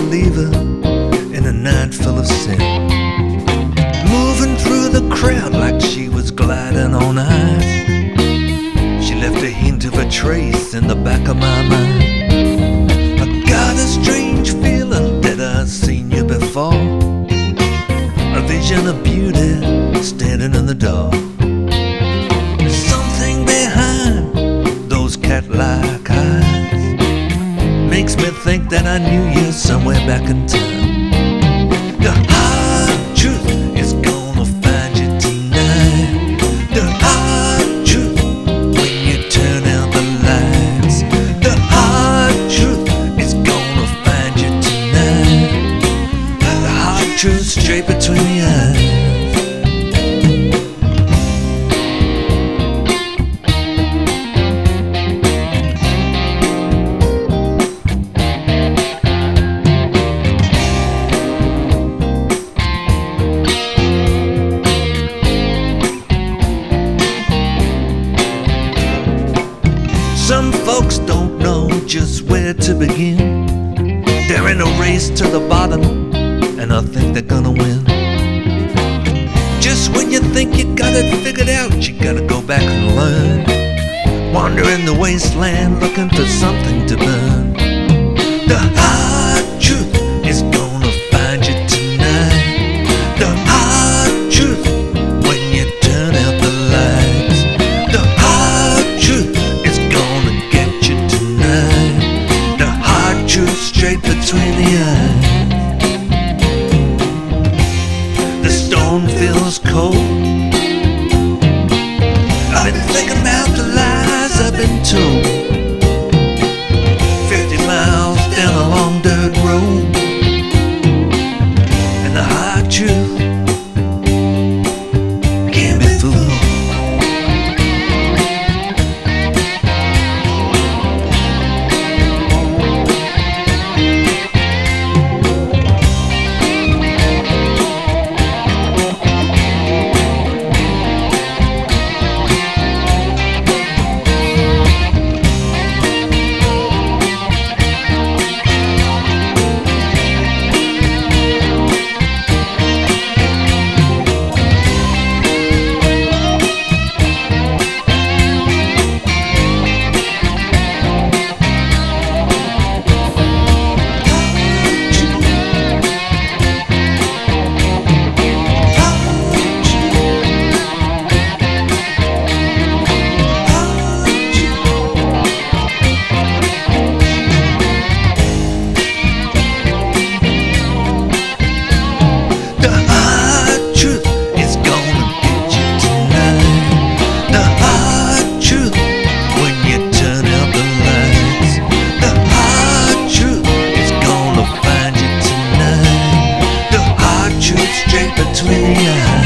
believer in a night full of sin, moving through the crowd like she was gliding on ice. She left a hint of a trace in the back of my mind. I got a strange feeling that I've seen you before, a vision of beauty standing in the door. There's something behind those cat-like eyes, makes me think that I knew you somewhere back in time. The hard truth is gonna find you tonight. The hard truth when you turn out the lights. The hard truth is gonna find you tonight. The hard truth straight between the eyes. Some folks don't know just where to begin. They're in a race to the bottom, and I think they're gonna win. Just when you think you got it figured out, you gotta go back and learn. Wander in the wasteland looking for something to burn. The hard truth is gonna find you tonight. The hard truth when you turn out the lights. The hard truth is gonna get you tonight. The hard truth straight between the eyes. The stone feels cold. I've been thinking about the lies I've been told. 50 miles down a long dirt road, and the hard truth can't be fooled. The hard truth is gonna get you tonight. The hard truth when you turn out the lights. The hard truth is gonna find you tonight. The hard truth straight between the eyes.